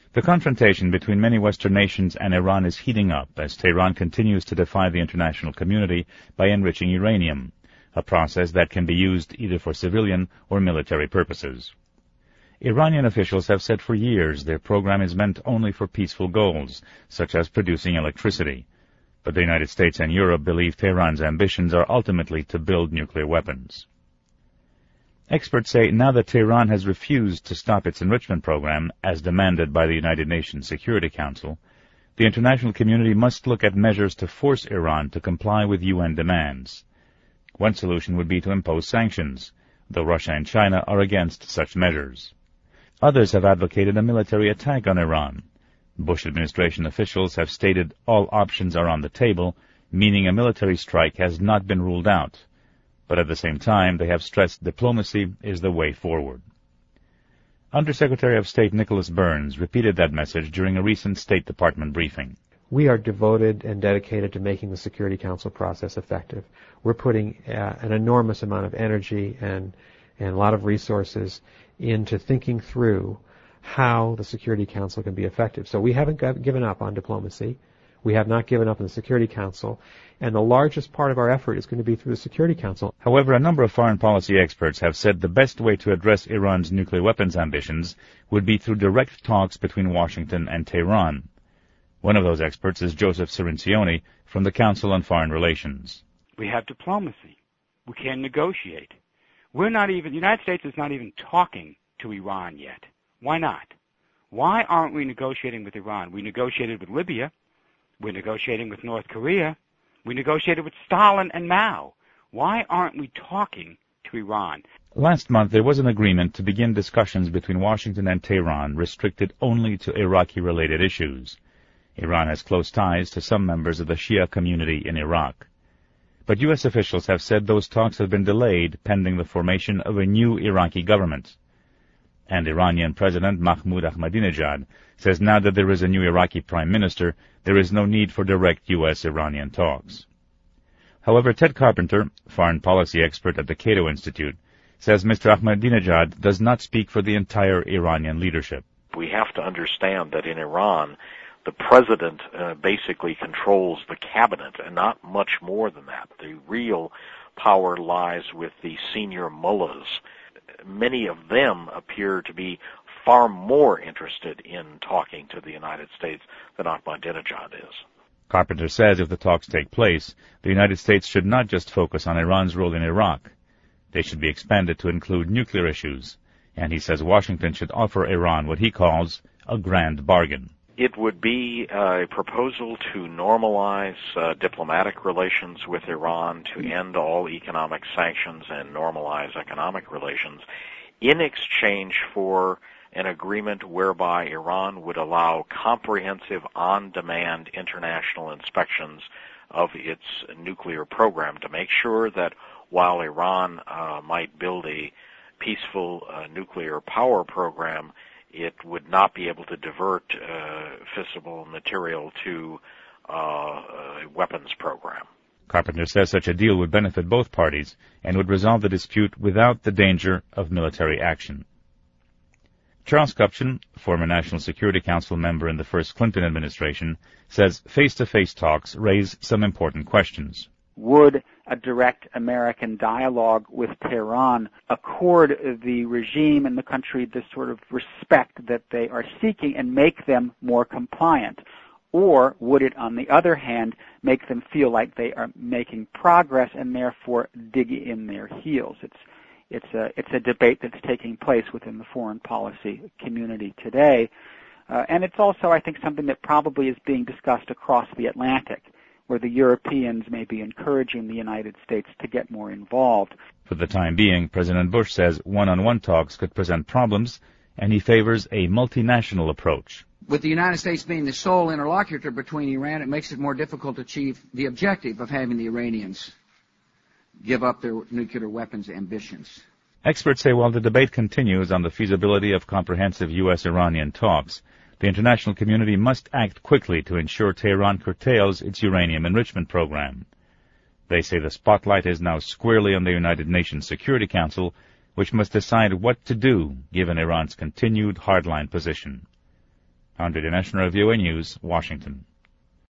The confrontation between many Western nations and Iran is heating up as Tehran continues to defy the international community by enriching uranium, a process that can be used either for civilian or military purposes. Iranian officials have said for years their program is meant only for peaceful goals, such as producing electricity. But the United States and Europe believe Tehran's ambitions are ultimately to build nuclear weapons. Experts say now that Tehran has refused to stop its enrichment program, as demanded by the United Nations Security Council, the international community must look at measures to force Iran to comply with UN demands. One solution would be to impose sanctions, though Russia and China are against such measures. Others have advocated a military attack on Iran. Bush administration officials have stated all options are on the table, meaning a military strike has not been ruled out. But at the same time, they have stressed diplomacy is the way forward. Undersecretary of State Nicholas Burns repeated that message during a recent State Department briefing. We are devoted and dedicated to making the Security Council process effective. We're putting an enormous amount of energy and a lot of resources into thinking through how the Security Council can be effective. So we haven't given up on diplomacy. We have not given up on the Security Council, and the largest part of our effort is going to be through the Security Council. However, a number of foreign policy experts have said the best way to address Iran's nuclear weapons ambitions would be through direct talks between Washington and Tehran. One of those experts is Joseph Cirincione from the Council on Foreign Relations. We have diplomacy. We can negotiate. The United States is not even talking to Iran yet. Why not? Why aren't we negotiating with Iran? We negotiated with Libya. We're negotiating with North Korea. We negotiated with Stalin and Mao. Why aren't we talking to Iran? Last month, there was an agreement to begin discussions between Washington and Tehran restricted only to Iraqi-related issues. Iran has close ties to some members of the Shia community in Iraq. But U.S. officials have said those talks have been delayed pending the formation of a new Iraqi government. And Iranian President Mahmoud Ahmadinejad says now that there is a new Iraqi prime minister, there is no need for direct U.S.-Iranian talks. However, Ted Carpenter, foreign policy expert at the Cato Institute, says Mr. Ahmadinejad does not speak for the entire Iranian leadership. We have to understand that in Iran, the president basically controls the cabinet, and not much more than that. The real power lies with the senior mullahs. Many of them appear to be far more interested in talking to the United States than Ahmadinejad is. Carpenter says if the talks take place, the United States should not just focus on Iran's role in Iraq. They should be expanded to include nuclear issues. And he says Washington should offer Iran what he calls a grand bargain. It would be a proposal to normalize diplomatic relations with Iran, to end all economic sanctions and normalize economic relations, in exchange for an agreement whereby Iran would allow comprehensive on-demand international inspections of its nuclear program to make sure that while Iran might build a peaceful nuclear power program, it would not be able to divert fissile material to a weapons program. Carpenter says such a deal would benefit both parties and would resolve the dispute without the danger of military action. Charles Kupchan, former National Security Council member in the first Clinton administration, says face-to-face talks raise some important questions. Would a direct American dialogue with Tehran accord the regime and the country the sort of respect that they are seeking and make them more compliant? Or would it, on the other hand, make them feel like they are making progress and therefore dig in their heels? It's a debate that's taking place within the foreign policy community today. And it's also, I think, something that probably is being discussed across the Atlantic, where the Europeans may be encouraging the United States to get more involved. For the time being, President Bush says one-on-one talks could present problems, and he favors a multinational approach. With the United States being the sole interlocutor between Iran, it makes it more difficult to achieve the objective of having the Iranians give up their nuclear weapons ambitions. Experts say while the debate continues on the feasibility of comprehensive U.S.-Iranian talks, the international community must act quickly to ensure Tehran curtails its uranium enrichment program. They say the spotlight is now squarely on the United Nations Security Council, which must decide what to do given Iran's continued hardline position. Andre Dinesh, Review and News, Washington.